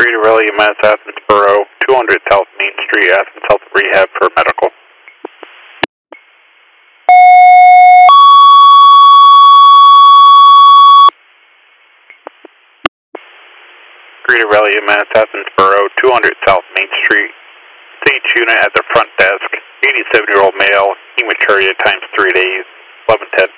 Greeter Rally, Mass Athens Borough, 200 South Main Street, Athens Health Rehab for medical. Greeter Rally, Mass Athens Borough, 200 South Main Street. Stage unit at the front desk, 87-year-old male, hematuria times 3 days, 1110.